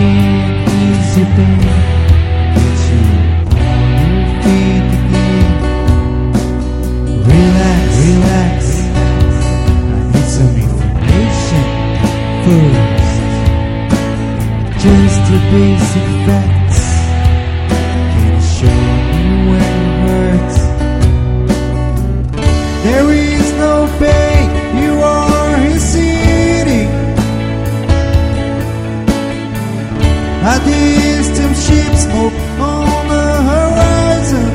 can ease your pain, get you on your feet again. Relax, relax, I need some information first. Just the basic facts. Can you show me where it hurts? There is no pain, you are receding. A distant ship smoke on the horizon.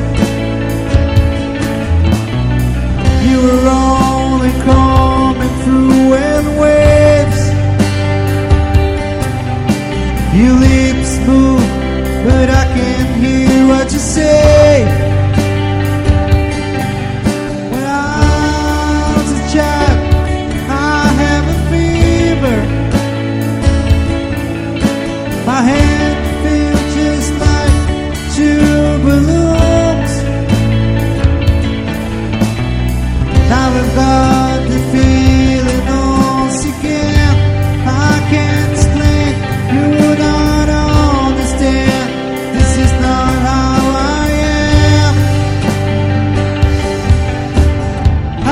You are only coming through in waves. Your lips move, but I can't hear what you say. When I was a child, I have a fever. My hand feels just like two balloons. Now I've got the feeling once again. I can't explain, you would not understand. This is not how I am. I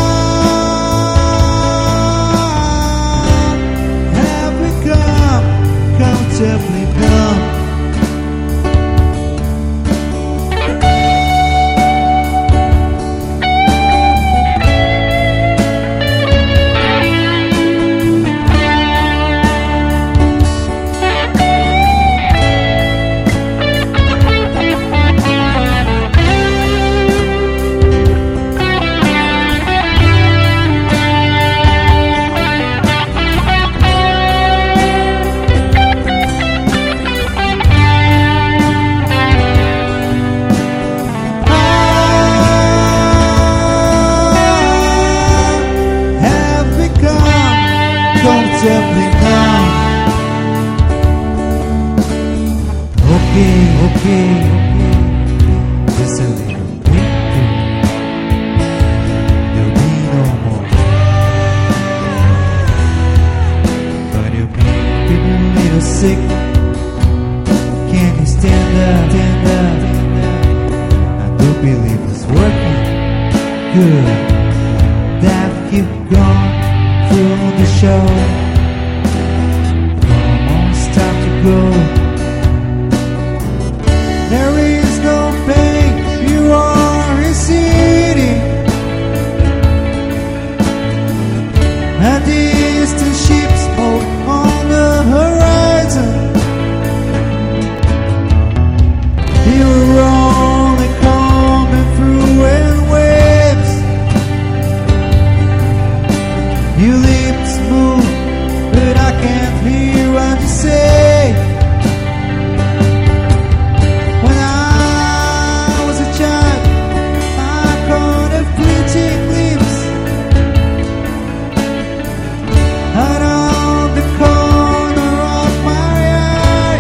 have become comfortably numb. Comfortably numb. Okay, just a little winter. There'll be no more. But you'll be feeling a little sick. Can you stand up? I do believe it's working. Good. That keep going through the show. Come on, stop to go. There is no pain, you are receding. A distant ship smoke on the horizon. You're only coming through in waves. Your lips move, but I can't hear what you say. When I was a child, I caught a fleeting glimpse out of the corner of my eye.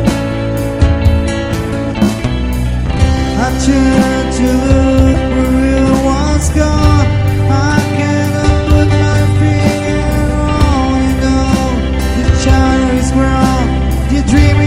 I turned to look where it was gone. I cannot put my finger on, you know. The child is grown, you dream